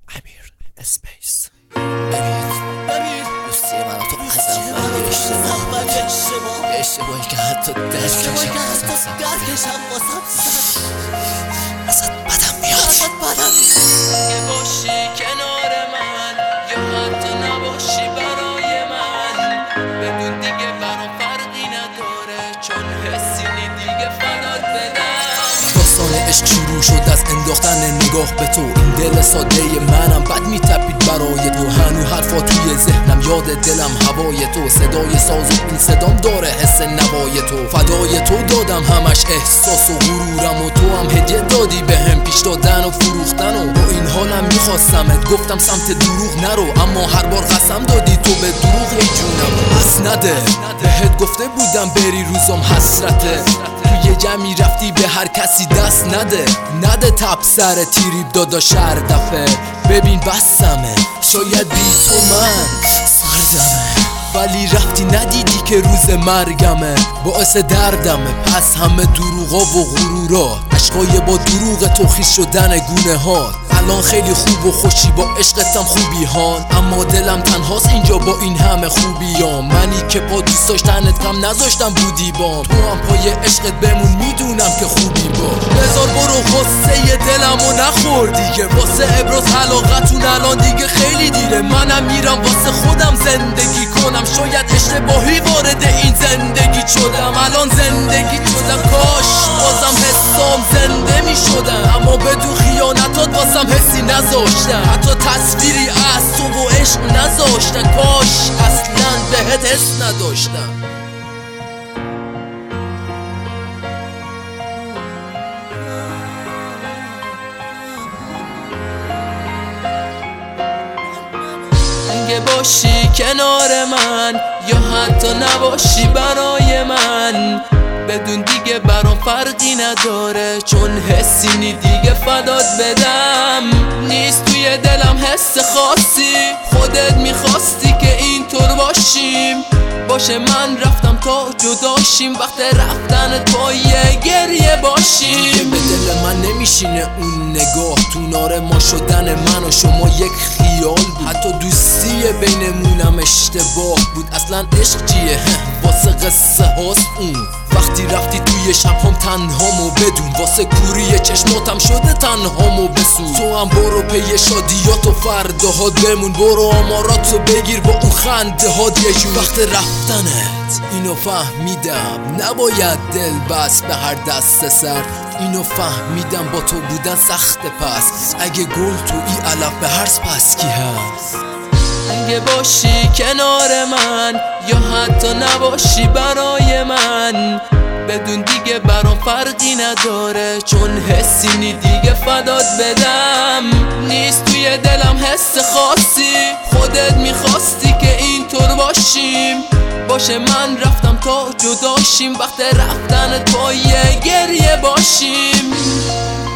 امیر اسپیس. ببین دوستی من تو ازم فهمی اشتباهی که حتی درکشم واسم ازت بدم میاد. که باشی کنار من یا حتی نباشی برای من، بدون دیگه برام فرقی نداره چون حسی دیگه فدات بدم. داستان عشق شروع شد از انداختن نگاه به تو، این دل ساده منم بد میتپید برای تو. هنو حرفا توی ذهنم یاد دلم هوای تو، صدای ساز و این صدام داره حس نوای تو. فدای تو دادم همش احساس و غرورم و تو هم هدیه دادی به هم، پیش دادن و فروختن و با این حالم میخواستمت. گفتم سمت دروغ نرو اما هر بار قسم دادی تو به دروغ. ای جونم پس نده، بهت گفته بودم بری روزم حسرته، توی جمعی رفتی به هر کسی دست نده تب سر تیریب دادا شهر دفعه. ببین بسمه شاید بی تو من سردمه، ولی رفتی ندیدی که روز مرگمه، باعث دردمه. پس همه دروغا و غرورا، عشقای با دروغ تو خیس شدن گونه ها. الان خیلی خوب و خوشی با عشقتم خوبی هان، اما دلم تنهاست اینجا با این همه خوبیام. منی که با دوست داشتنت غم نذاشتم بودی بام، تو هم پای عشقت بمون میدونم که خوبی با. بذار برو غصه دلمو نخور دیگه، واسه ابراز علاقتون الان دیگه خیلی دیره. منم میرم واسه خودم زندگی کنم، شاید اشتباهی وارد این زندگی شدم. الان زندگی شدم کاش بازم حسام زنده میشدم، اما بدون خیانتات واسم حسی نذاشتن، حتی تصویری از تو و عشق نذاشتن. کاش اصلا بهت حس نداشتم. اگه باشی کنار من یا حتی نباشی برای من، بدون دیگه برام فرقی نداره چون حسی دیگه فدات بدم. نیست توی دلم حس خاصی، خودت میخواستی که اینطور باشیم. باشه من رفتم تا جداشیم، وقت رفتن پای گریه باشیم. دیگه به دل من نمیشینه اون نگاه، تو نار ما شدن من و شما یک خیال بود. حتی دوستی بینمونم اشتباه بود، اصلا عشق چیه واسه قصه هاست اون. وقتی رفتی توی شبهام تنهامو بدون، واسه کوری چشماتم شده تنهامو بسون. تو هم برو پی شادیات و فرداهات بمون، برو آماراتو بگیر با اون خنده هات یه جون. وقت رفتنت اینو فهمیدم، نباید دل بس به هر دست سر. اینو فهمیدم با تو بودن سخت، پس اگه گل تو ای علف به هرس پس کی هست. اگه باشی کنار من یا حتی نباشی برای من، بدون دیگه برام فرقی نداره چون حسی دیگه فدات بدم. نیست توی دلم حس خاصی، خودت میخواستی که اینطور باشیم. باشه من رفتم تا جداشیم، وقت رفتن پای گریه باشیم.